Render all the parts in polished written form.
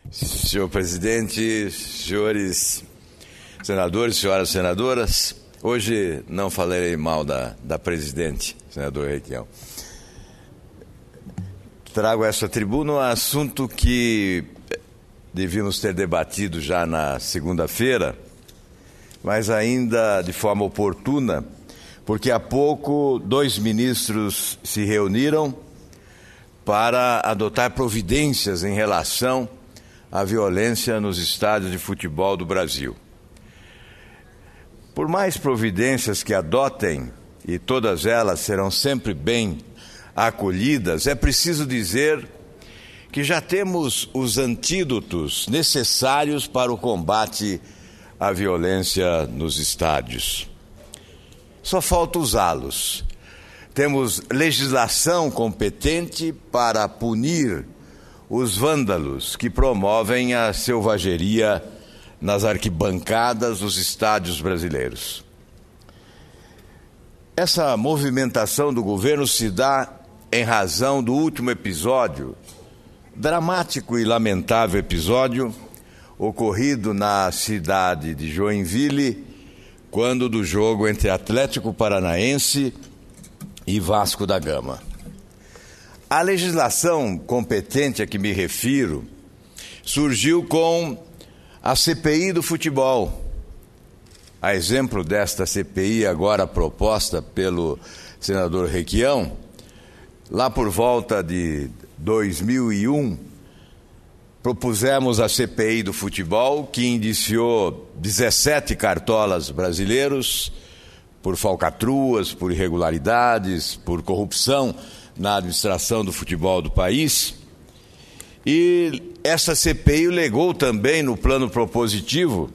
Senhor presidente, senhores senadores, senhoras senadoras, hoje não falarei mal da presidente, senador Requião. Trago a essa tribuna um assunto que devíamos ter debatido já na segunda-feira, mas ainda de forma oportuna, porque há pouco 2 ministros se reuniram para adotar providências em relação à violência nos estádios de futebol do Brasil. Por mais providências que adotem, e todas elas serão sempre bem acolhidas, é preciso dizer que já temos os antídotos necessários para o combate à violência nos estádios. Só falta usá-los. Temos legislação competente para punir os vândalos que promovem a selvageria nas arquibancadas dos estádios brasileiros. Essa movimentação do governo se dá em razão do último episódio, dramático e lamentável episódio, ocorrido na cidade de Joinville, quando do jogo entre Atlético Paranaense e Vasco da Gama. A legislação competente a que me refiro surgiu com a CPI do futebol. A exemplo desta CPI agora proposta pelo senador Requião, lá por volta de 2001, propusemos a CPI do futebol, que indiciou 17 cartolas brasileiros por falcatruas, por irregularidades, por corrupção na administração do futebol do país. E essa CPI legou também no plano propositivo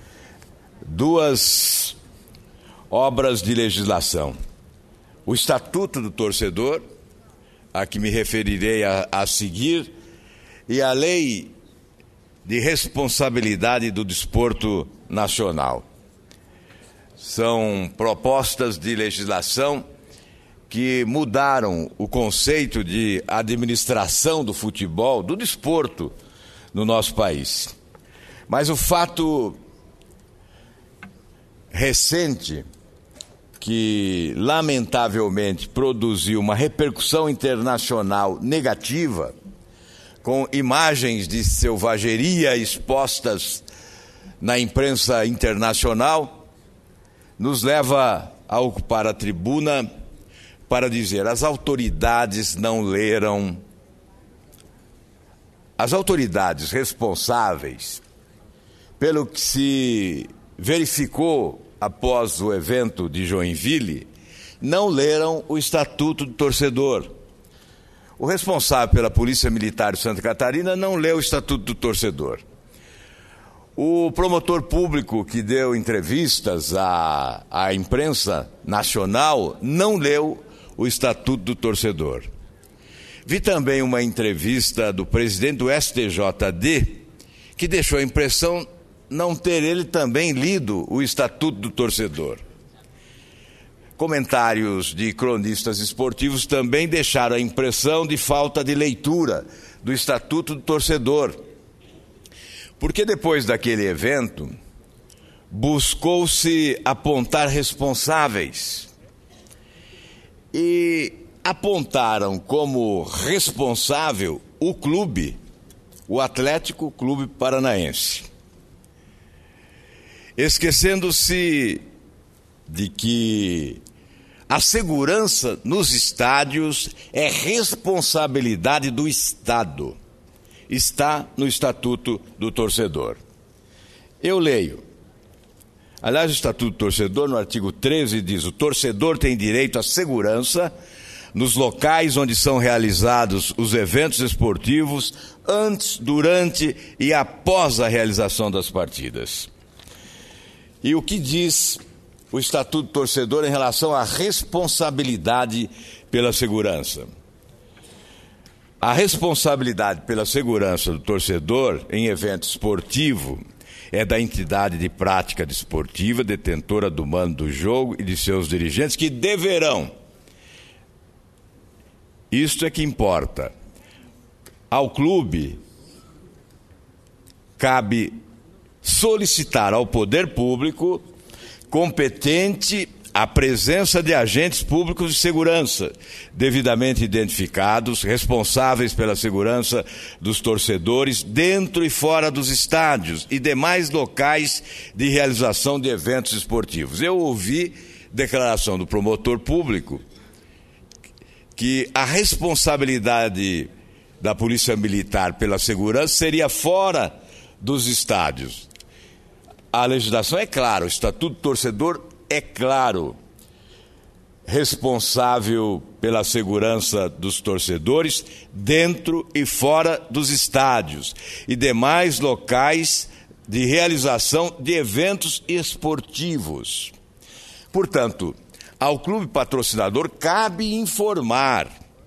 2 obras de legislação. O Estatuto do Torcedor, a que me referirei a seguir, e a Lei de Responsabilidade do Desporto Nacional. São propostas de legislação que mudaram o conceito de administração do futebol, do desporto no nosso país. Mas o fato recente, que lamentavelmente produziu uma repercussão internacional negativa, com imagens de selvageria expostas na imprensa internacional, nos leva a ocupar a tribuna para dizer: as autoridades não leram, as autoridades responsáveis pelo que se verificou após o evento de Joinville, não leram o Estatuto do Torcedor. O responsável pela Polícia Militar de Santa Catarina não leu o Estatuto do Torcedor. O promotor público que deu entrevistas à imprensa nacional não leu o Estatuto do Torcedor. Vi também uma entrevista do presidente do STJD, que deixou a impressão não ter ele também lido o Estatuto do Torcedor. Comentários de cronistas esportivos também deixaram a impressão de falta de leitura do Estatuto do Torcedor. Porque depois daquele evento, buscou-se apontar responsáveis. E apontaram como responsável o clube, o Atlético Clube Paranaense. Esquecendo-se de que a segurança nos estádios é responsabilidade do Estado. Está no Estatuto do Torcedor. Eu leio. Aliás, o Estatuto do Torcedor, no artigo 13, diz: o torcedor tem direito à segurança nos locais onde são realizados os eventos esportivos, antes, durante e após a realização das partidas. E o que diz o Estatuto do Torcedor em relação à responsabilidade pela segurança? A responsabilidade pela segurança do torcedor em evento esportivo é da entidade de prática desportiva, detentora do mando do jogo e de seus dirigentes, que deverão, isto é que importa, ao clube cabe solicitar ao poder público competente a presença de agentes públicos de segurança, devidamente identificados, responsáveis pela segurança dos torcedores dentro e fora dos estádios e demais locais de realização de eventos esportivos. Eu ouvi declaração do promotor público que a responsabilidade da Polícia Militar pela segurança seria fora dos estádios. A legislação é clara, o Estatuto do Torcedor é claro, responsável pela segurança dos torcedores dentro e fora dos estádios e demais locais de realização de eventos esportivos. Portanto, ao clube patrocinador cabe informar.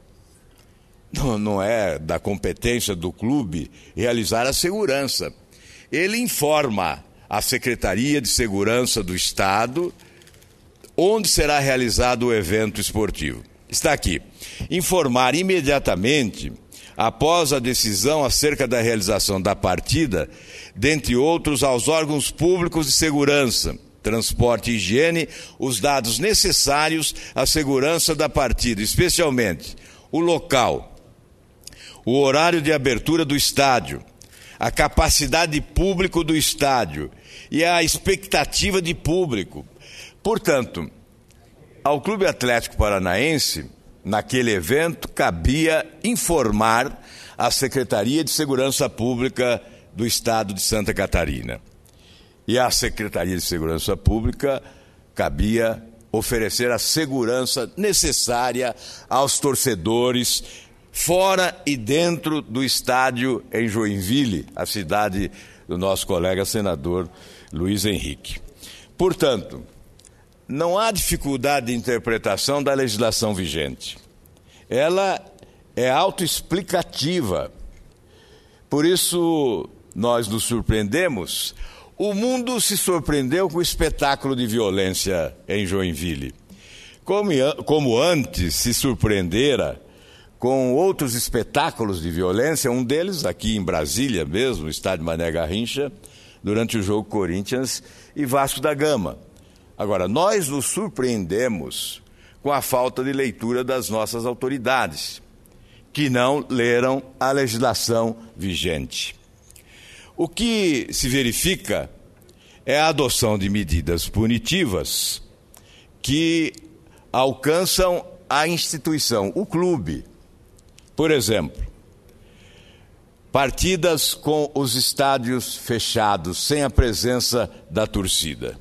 Não é da competência do clube realizar a segurança. Ele informa a Secretaria de Segurança do Estado onde será realizado o evento esportivo. Está aqui. Informar imediatamente, após a decisão acerca da realização da partida, dentre outros aos órgãos públicos de segurança, transporte e higiene, os dados necessários à segurança da partida, especialmente o local, o horário de abertura do estádio, a capacidade de público do estádio e a expectativa de público. Portanto, ao Clube Atlético Paranaense, naquele evento, cabia informar a Secretaria de Segurança Pública do Estado de Santa Catarina. E à Secretaria de Segurança Pública cabia oferecer a segurança necessária aos torcedores fora e dentro do estádio em Joinville, a cidade do nosso colega senador Luiz Henrique. Portanto, não há dificuldade de interpretação da legislação vigente. Ela é autoexplicativa. Por isso, nós nos surpreendemos. O mundo se surpreendeu com o espetáculo de violência em Joinville. Como antes se surpreendera com outros espetáculos de violência, um deles aqui em Brasília mesmo, no estádio Mané Garrincha, durante o jogo Corinthians e Vasco da Gama. Agora, nós nos surpreendemos com a falta de leitura das nossas autoridades, que não leram a legislação vigente. O que se verifica é a adoção de medidas punitivas que alcançam a instituição, o clube. Por exemplo, partidas com os estádios fechados, sem a presença da torcida.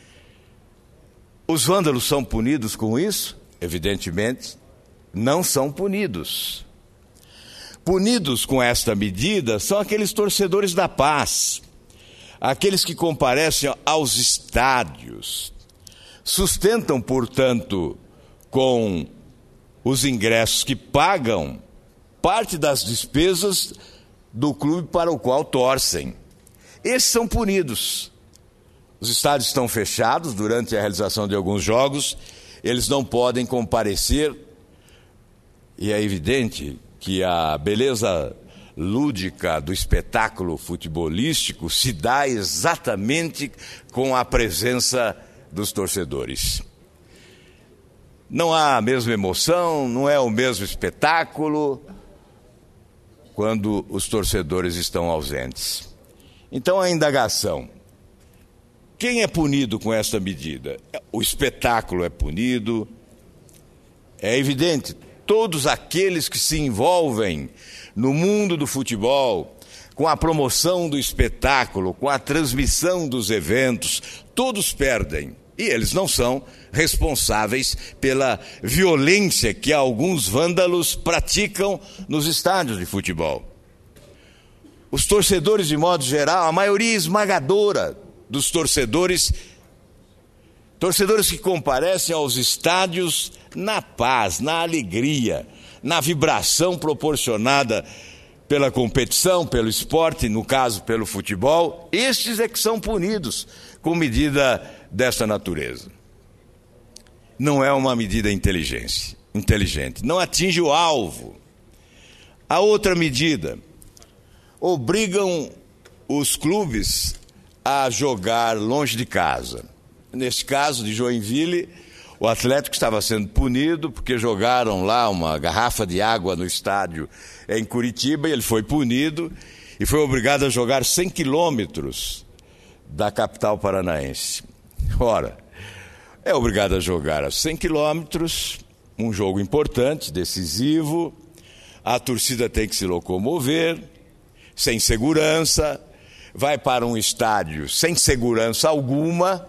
Os vândalos são punidos com isso? Evidentemente, não são punidos. Punidos com esta medida são aqueles torcedores da paz, aqueles que comparecem aos estádios, sustentam, portanto, com os ingressos que pagam parte das despesas do clube para o qual torcem. Esses são punidos. Os estádios estão fechados durante a realização de alguns jogos, eles não podem comparecer, e é evidente que a beleza lúdica do espetáculo futebolístico se dá exatamente com a presença dos torcedores. Não há a mesma emoção, não é o mesmo espetáculo quando os torcedores estão ausentes. Então a indagação: quem é punido com esta medida? O espetáculo é punido. É evidente, todos aqueles que se envolvem no mundo do futebol, com a promoção do espetáculo, com a transmissão dos eventos, todos perdem. E eles não são responsáveis pela violência que alguns vândalos praticam nos estádios de futebol. Os torcedores, de modo geral, a maioria esmagadora dos torcedores que comparecem aos estádios na paz, na alegria, na vibração proporcionada pela competição, pelo esporte, no caso pelo futebol, estes é que são punidos com medida desta natureza. Não é uma medida inteligente, não atinge o alvo. A outra medida: obrigam os clubes a jogar longe de casa. Neste caso de Joinville, o Atlético estava sendo punido porque jogaram lá uma garrafa de água no estádio em Curitiba e ele foi punido e foi obrigado a jogar 100 quilômetros da capital paranaense. Ora, é obrigado a jogar a 100 quilômetros, um jogo importante, decisivo, a torcida tem que se locomover, sem segurança, vai para um estádio sem segurança alguma,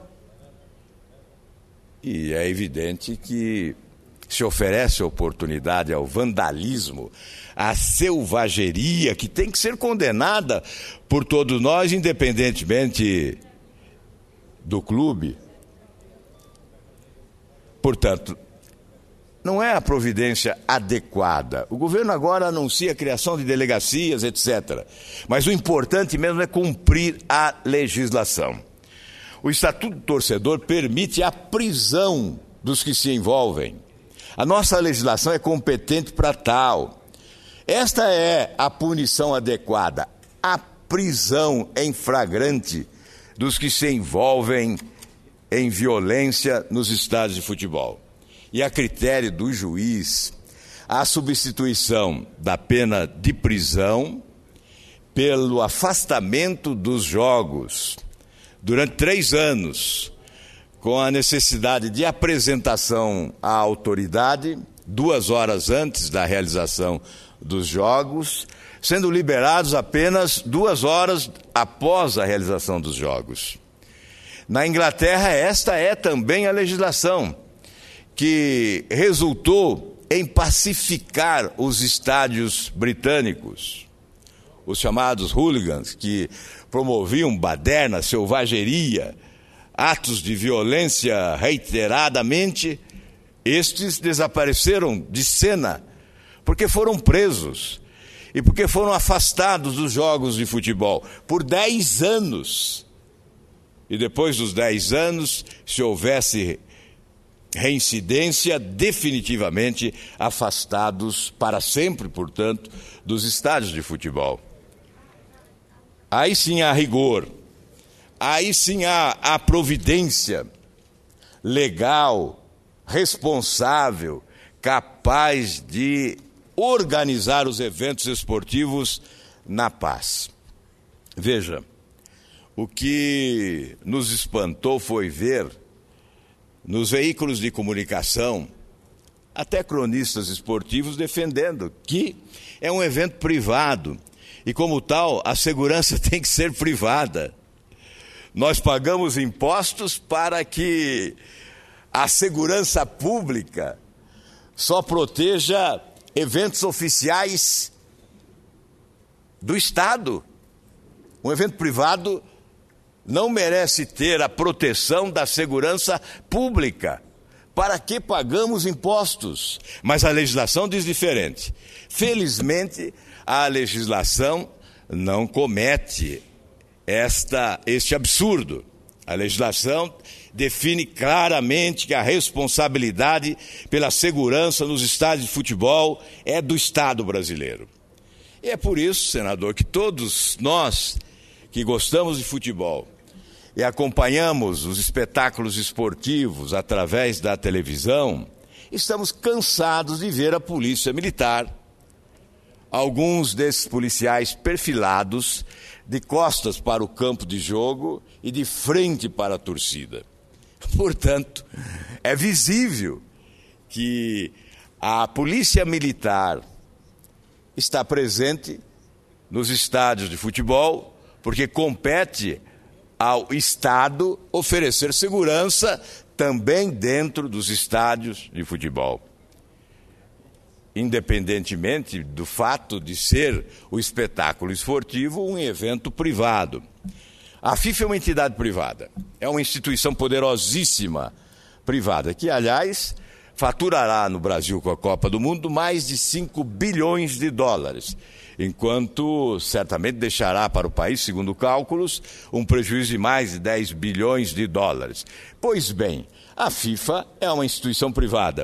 e é evidente que se oferece oportunidade ao vandalismo, à selvageria, que tem que ser condenada por todos nós, independentemente do clube. Portanto, não é a providência adequada. O governo agora anuncia a criação de delegacias, etc. Mas o importante mesmo é cumprir a legislação. O Estatuto do Torcedor permite a prisão dos que se envolvem. A nossa legislação é competente para tal. Esta é a punição adequada, a prisão em flagrante dos que se envolvem em violência nos estádios de futebol. E a critério do juiz, a substituição da pena de prisão pelo afastamento dos jogos durante 3 anos, com a necessidade de apresentação à autoridade 2 horas antes da realização dos jogos, sendo liberados apenas 2 horas após a realização dos jogos. Na Inglaterra, esta é também a legislação que resultou em pacificar os estádios britânicos, os chamados hooligans, que promoviam baderna, selvageria, atos de violência reiteradamente. Estes desapareceram de cena porque foram presos e porque foram afastados dos jogos de futebol por 10 anos. E depois dos 10 anos, se houvesse reincidência, definitivamente afastados para sempre, portanto, dos estádios de futebol. Aí sim há rigor, aí sim há a providência legal, responsável, capaz de organizar os eventos esportivos na paz. Veja, o que nos espantou foi ver nos veículos de comunicação, até cronistas esportivos defendendo que é um evento privado e, como tal, a segurança tem que ser privada. Nós pagamos impostos para que a segurança pública só proteja eventos oficiais do Estado. Um evento privado não merece ter a proteção da segurança pública. Para que pagamos impostos? Mas a legislação diz diferente. Felizmente, a legislação não comete este absurdo. A legislação define claramente que a responsabilidade pela segurança nos estádios de futebol é do Estado brasileiro. E é por isso, senador, que todos nós que gostamos de futebol e acompanhamos os espetáculos esportivos através da televisão, estamos cansados de ver a polícia militar, alguns desses policiais perfilados, de costas para o campo de jogo e de frente para a torcida. Portanto, é visível que a polícia militar está presente nos estádios de futebol, porque compete ao Estado oferecer segurança também dentro dos estádios de futebol. Independentemente do fato de ser o espetáculo esportivo um evento privado. A FIFA é uma entidade privada, é uma instituição poderosíssima privada, que, aliás, faturará no Brasil com a Copa do Mundo mais de 5 bilhões de dólares, enquanto certamente deixará para o país, segundo cálculos, um prejuízo de mais de 10 bilhões de dólares. Pois bem, a FIFA é uma instituição privada.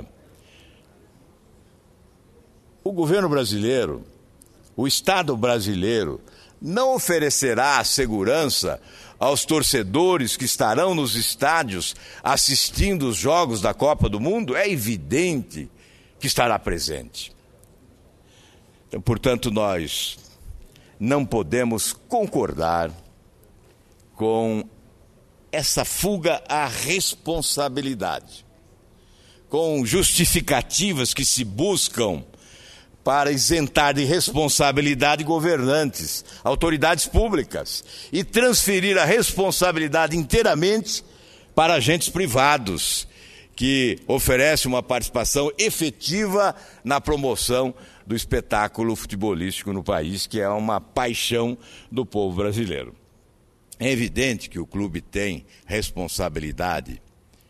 O governo brasileiro, o Estado brasileiro, não oferecerá segurança aos torcedores que estarão nos estádios assistindo os jogos da Copa do Mundo? É evidente que estará presente. Então, portanto, nós não podemos concordar com essa fuga à responsabilidade, com justificativas que se buscam para isentar de responsabilidade governantes, autoridades públicas, e transferir a responsabilidade inteiramente para agentes privados, que oferecem uma participação efetiva na promoção do espetáculo futebolístico no país, que é uma paixão do povo brasileiro. É evidente que o clube tem responsabilidade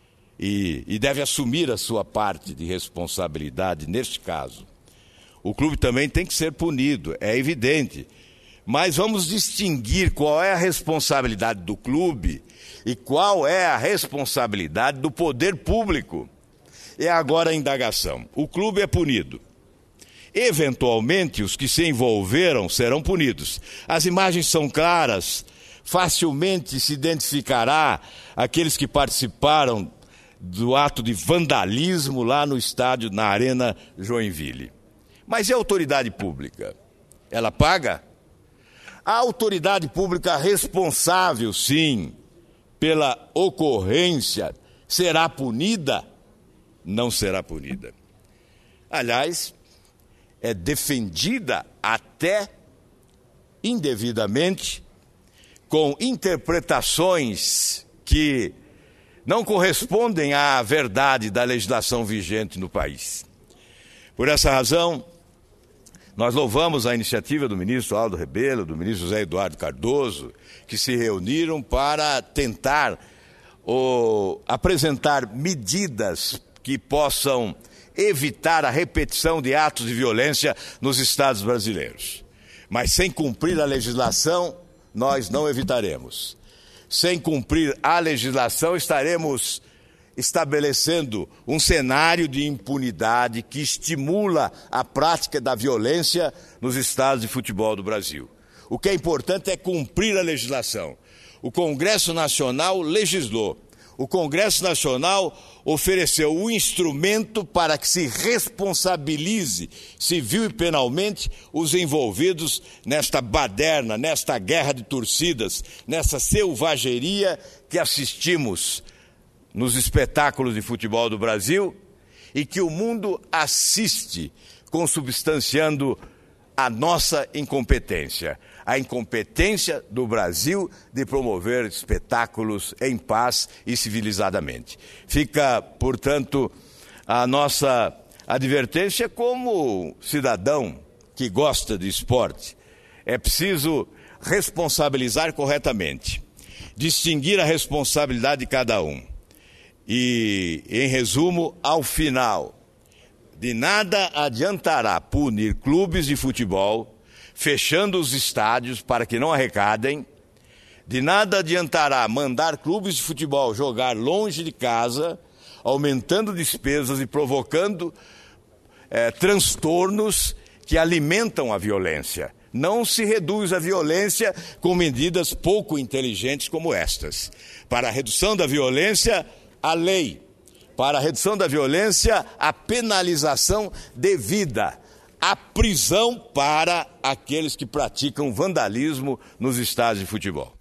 e deve assumir a sua parte de responsabilidade neste caso. O clube também tem que ser punido, é evidente. Mas vamos distinguir qual é a responsabilidade do clube e qual é a responsabilidade do poder público. É agora a indagação. O clube é punido. Eventualmente, os que se envolveram serão punidos. As imagens são claras, facilmente se identificará aqueles que participaram do ato de vandalismo lá no estádio, na Arena Joinville. Mas e a autoridade pública? Ela paga? A autoridade pública responsável, sim, pela ocorrência, será punida? Não será punida. Aliás, é defendida até indevidamente, com interpretações que não correspondem à verdade da legislação vigente no país. Por essa razão, nós louvamos a iniciativa do ministro Aldo Rebelo, do ministro José Eduardo Cardoso, que se reuniram para tentar apresentar medidas que possam evitar a repetição de atos de violência nos estados brasileiros. Mas sem cumprir a legislação, nós não evitaremos. Sem cumprir a legislação, estaremos estabelecendo um cenário de impunidade que estimula a prática da violência nos estádios de futebol do Brasil. O que é importante é cumprir a legislação. O Congresso Nacional legislou. O Congresso Nacional ofereceu o instrumento para que se responsabilize civil e penalmente os envolvidos nesta baderna, nesta guerra de torcidas, nessa selvageria que assistimos nos espetáculos de futebol do Brasil e que o mundo assiste, consubstanciando a nossa incompetência. A incompetência do Brasil de promover espetáculos em paz e civilizadamente. Fica, portanto, a nossa advertência como cidadão que gosta de esporte. É preciso responsabilizar corretamente, distinguir a responsabilidade de cada um. E, em resumo, ao final, de nada adiantará punir clubes de futebol, fechando os estádios para que não arrecadem. De nada adiantará mandar clubes de futebol jogar longe de casa, aumentando despesas e provocando transtornos que alimentam a violência. Não se reduz a violência com medidas pouco inteligentes como estas. Para a redução da violência, a lei. Para a redução da violência, a penalização devida. A prisão para aqueles que praticam vandalismo nos estádios de futebol.